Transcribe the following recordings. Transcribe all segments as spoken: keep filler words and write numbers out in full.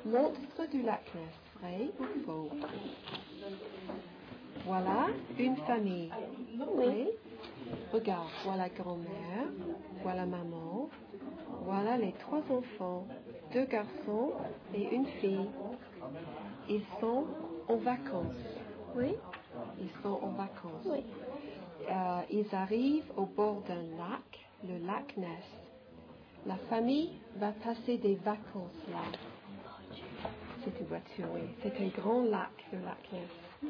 Monstre du lac Ness, vrai ou faux? Voilà une famille. Oui. Regarde, voilà grand-mère, voilà maman, voilà les trois enfants, deux garçons et une fille. Ils sont en vacances. Oui. Ils sont en vacances. Oui. Euh, ils arrivent au bord d'un lac, le lac Ness. La famille va passer des vacances là. C'est une voiture, oui. C'est un grand lac, le lac Ness.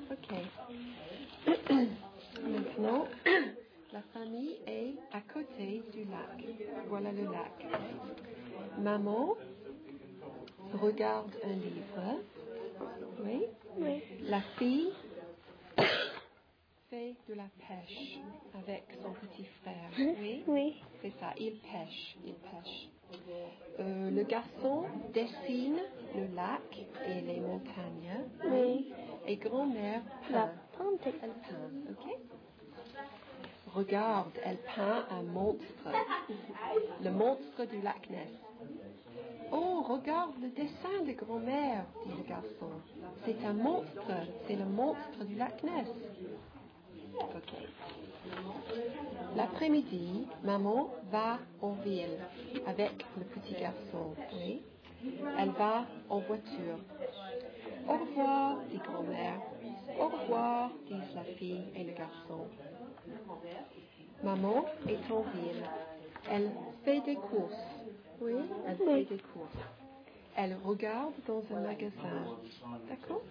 Ok. Maintenant, la famille est à côté du lac. Voilà le lac. Maman regarde un livre. Oui. Oui. La fille fait de la pêche avec son petit frère. Oui. Oui. C'est ça, il pêche, il pêche. Euh, le garçon dessine le lac et les montagnes. Oui. Et grand-mère La peint. pente. Elle peint, ok? Regarde, elle peint un monstre. Le monstre du lac Ness. Oh, regarde le dessin de grand-mère, dit le garçon. C'est un monstre, c'est le monstre du lac Ness. Ok. L'après-midi, maman va en ville avec le petit garçon. Oui. Elle va en voiture. Au revoir, dit grand-mère. Au revoir, disent la fille et le garçon. Maman est en ville. Elle fait des courses. Oui, elle Oui. fait des courses. Elle regarde dans un magasin. D'accord?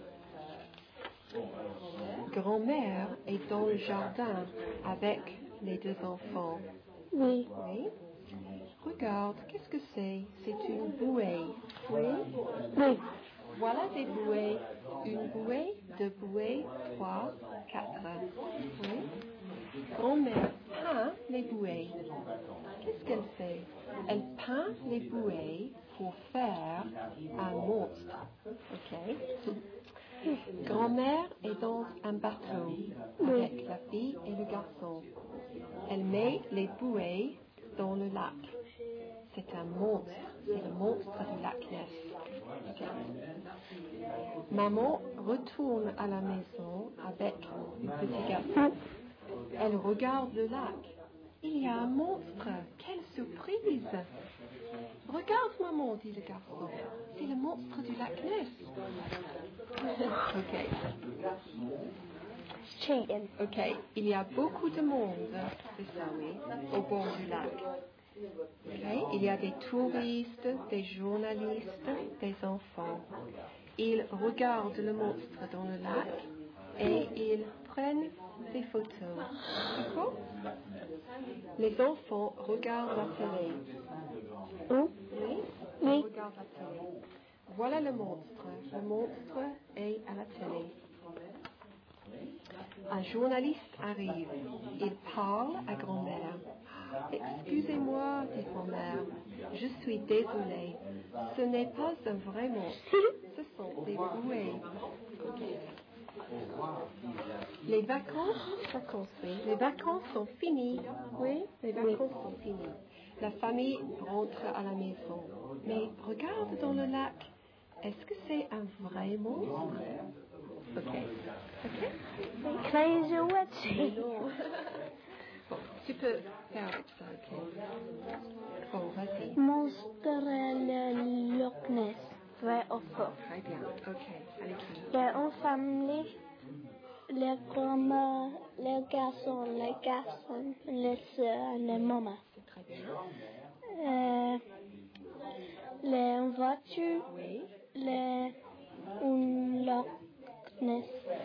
Grand-mère est dans le jardin avec les deux enfants. Oui. Oui. Regarde, qu'est-ce que c'est? C'est une bouée. Oui. Oui. Voilà des bouées. Une bouée, deux bouées, trois, quatre. Oui. Grand-mère peint les bouées. Qu'est-ce qu'elle fait? Elle peint les bouées pour faire un monstre. Ok. Grand-mère est dans un bateau avec la fille et le garçon. Elle met les bouées dans le lac. C'est un monstre. C'est le monstre du lac Ness. Okay. Maman retourne à la maison avec le petit garçon. Elle regarde le lac. Il y a un monstre. Quelle surprise! Regarde, maman, dit le garçon. C'est le monstre du lac Ness. Ok. Cheating. Ok. Il y a beaucoup de monde, c'est ça, oui, au bord du lac. Okay. Il y a des touristes, des journalistes, des enfants. Ils regardent le monstre dans le lac et ils prennent des photos. D'accord? Les enfants regardent la télé. Oh. Oui? Oui. Ils regardent la télé. Voilà le monstre. Le monstre est à la télé. Un journaliste arrive. Il parle à grand-mère. Excusez-moi, dit grand-mère. Je suis désolée. Ce n'est pas un vrai monstre. Ce sont des bouées. Les vacances, vacances, oui. Les vacances sont finies. Oui, les vacances sont finies. La famille rentre à la maison. Mais regarde dans le lac. Est-ce que c'est un vrai monstre? Ok. Ok? Crazy Witchy. Non. Bon, tu peux faire avec ça, ok? Bon, vas-y. Monstre le Loch Ness. Vrai ou faux? Très bien. Ok. Allez-y. C'est une famille. Les grands-mères, les garçons, les garçons, les sœurs, les mamans. C'est très bien. Euh, les voitures, Oui. les un Loch Ness.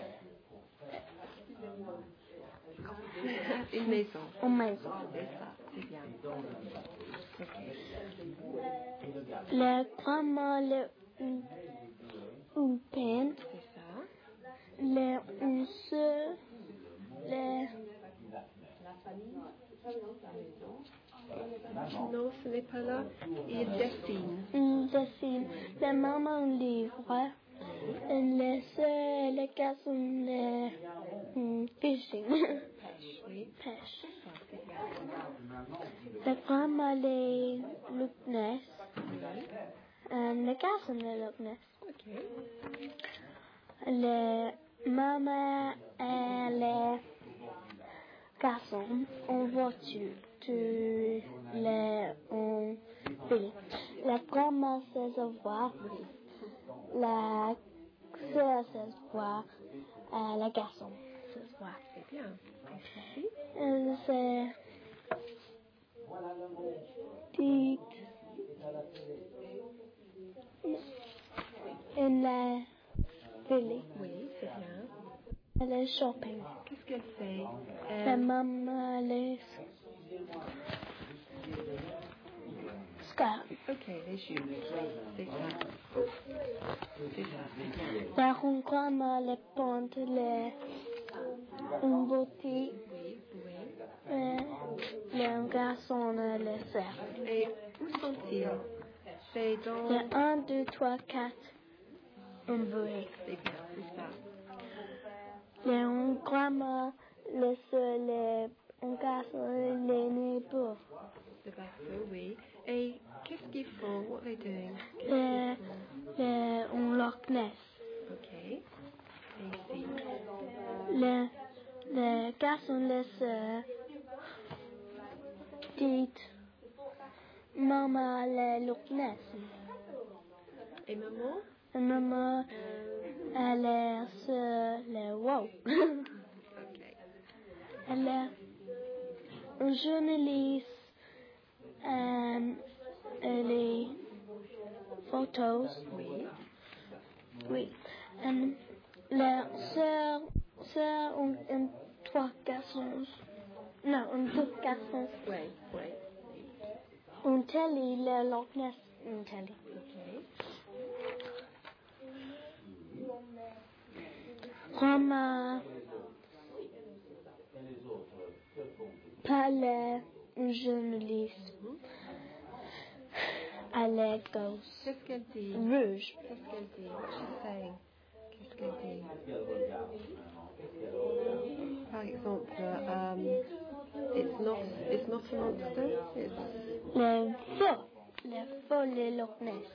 Une maison. Une maison. C'est ça. C'est bien. Ok. Les grands-mères, les une, une peine. C'est ça. Les une sœur, les... Non, ce n'est pas là. Il dessine. une dessine. Les mamans un livre. Et les sœurs, les garçons, les hum, fishing. Pêche. Oui. Pêche. Ça, c'est bien. Les grands-mères, les Loch Ness. Oui. Euh, le garçon de Loch Ness. Ok. Le maman et le garçon en voiture. Tu les en ville. La grand-mère sait se voir. La sœur sait se voir. Euh, le garçon sait se voir. C'est bien. Merci. Euh, c'est dit in la ville. Oui, c'est bien. Elle est shopping. Qu'est-ce qu'elle fait? La Elle... maman les scarves. Ok, les jupes. Oui, c'est ça. C'est ça, c'est bien. La grand-mère les pente les une boutique. Oui, oui. Euh, le garçon les sert. Et où sont-ils? C'est dans... Le un, deux, trois, quatre. Un bruit. C'est bien, c'est ça. Le grand-mère les soeurs les un garçon les neighbors. Le bateau, oui. Et qu'est-ce qu'ils font? What are they doing? Le le un Loch Ness. Ok. Et ici? Le, le garçon laisse euh, dit maman le Loch Ness. Et maman? Et maman elle est sur le wow. Ok. Elle est un journaliste. Euh, et les photos. Oui. Oui. Um, la sœur, sœur, un, un, trois garçons. Non, un deux garçons. Oui, oui. Un télé, le Loch Ness, un télé. Ok. Maman parlait un journaliste. À la gauche. Qu'est-ce qu'elle dit? Rouge. Qu'est-ce qu'elle dit? What's she saying? Qu'est-ce qu'elle dit? Par exemple, um, it's not, it's not a monster. It's... Le feu. Le feu, le Loch Ness.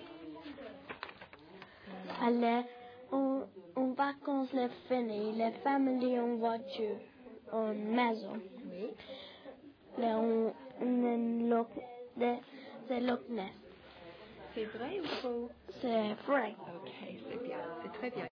Alors, en, en vacances, les fini, les familles en voiture, en maison. Oui. Là, on, on Loch, le, c'est Loch Ness. C'est vrai ou faux? C'est vrai. Ok, c'est bien. C'est très bien.